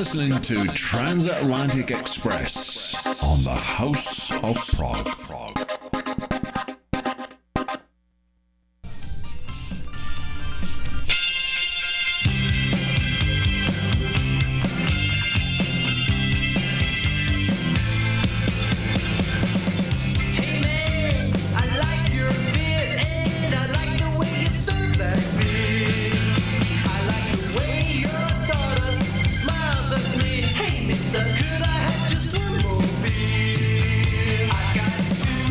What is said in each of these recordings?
listening to Transatlantic Express on the House of Prague. Could I have just one more beer? I got to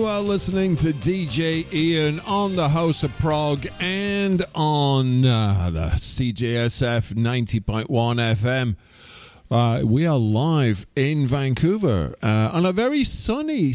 are listening to DJ Ian on the House of Prog and on the CJSF 90.1 FM. We are live in Vancouver on a very sunny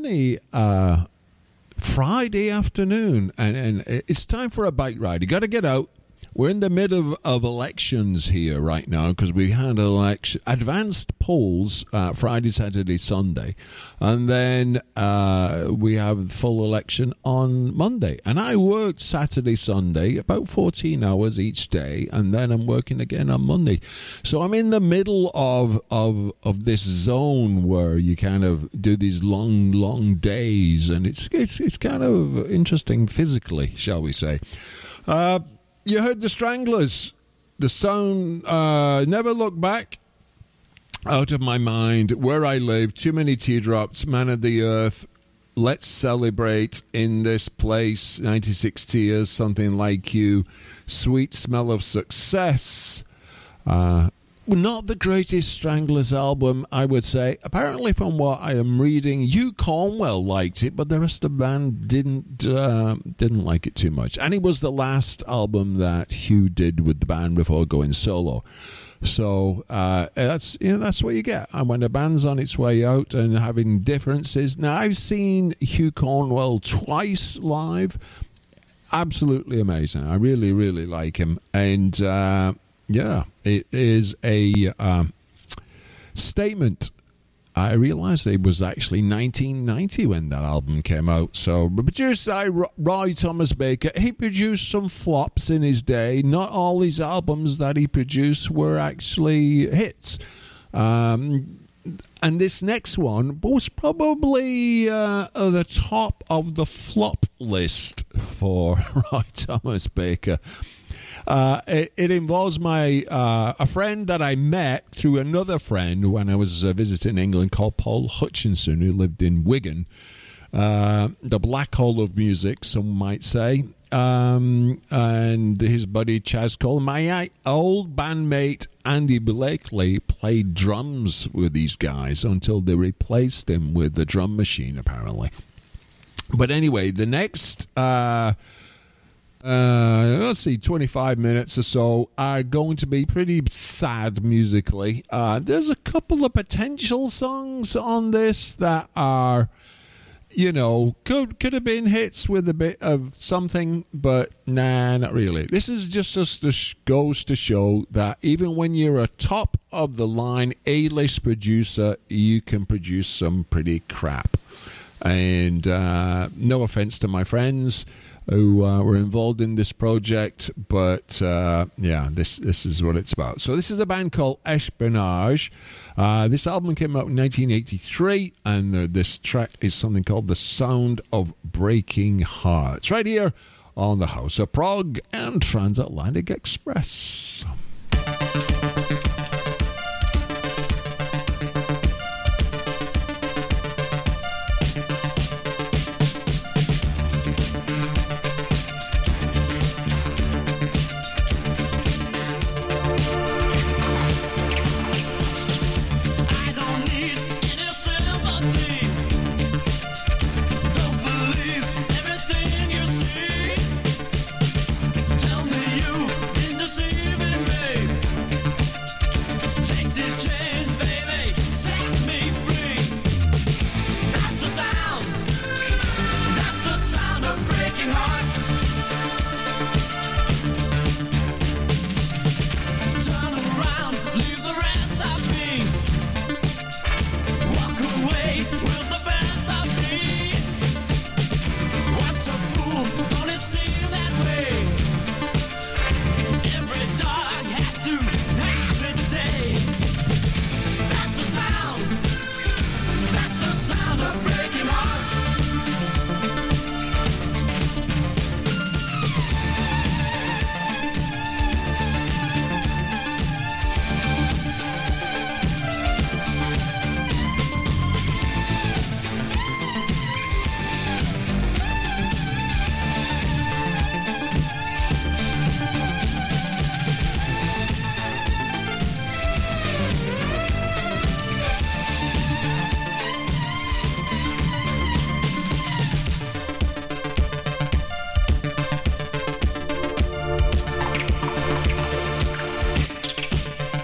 Friday afternoon, and it's time for a bike ride. You got to get out. We're in the middle of elections here right now because we had advanced polls Friday, Saturday, Sunday, and then we have full election on Monday. And I worked Saturday, Sunday, about 14 hours each day, and then I'm working again on Monday. So I'm in the middle of this zone where you kind of do these long days, and it's kind of interesting physically, shall we say. You heard the Stranglers. The song Never Look Back, Out of My Mind, Where I Live, Too Many Teardrops, Man of the Earth, Let's Celebrate, In This Place, 96 Tears, Something Like You, Sweet Smell of Success. Not the greatest Stranglers album, I would say. Apparently, from what I am reading, Hugh Cornwell liked it, but the rest of the band didn't like it too much. And it was the last album that Hugh did with the band before going solo. So that's what you get. And when a band's on its way out and having differences. Now, I've seen Hugh Cornwell twice live. Absolutely amazing. I really, really like him. And yeah, it is a statement. I realised it was actually 1990 when that album came out. So, produced by Roy Thomas Baker. He produced some flops in his day. Not all his albums that he produced were actually hits. And this next one was probably at the top of the flop list for Roy Thomas Baker. It involves a friend that I met through another friend when I was visiting England called Paul Hutchinson, who lived in Wigan. The black hole of music, some might say. And his buddy Chaz Cole. My old bandmate Andy Blakely played drums with these guys until they replaced him with the drum machine, apparently. But anyway, the next... let's see, 25 minutes or so are going to be pretty sad musically. There's a couple of potential songs on this that are, could have been hits with a bit of something, but nah, not really. This is just goes to show that even when you're a top of the line A-list producer, you can produce some pretty crap. And no offense to my friends who were involved in this project, but yeah, this is what it's about. So this is a band called Espionage. This album came out in 1983, and this track is something called The Sound of Breaking Hearts, right here on the House of Prog and Transatlantic Express.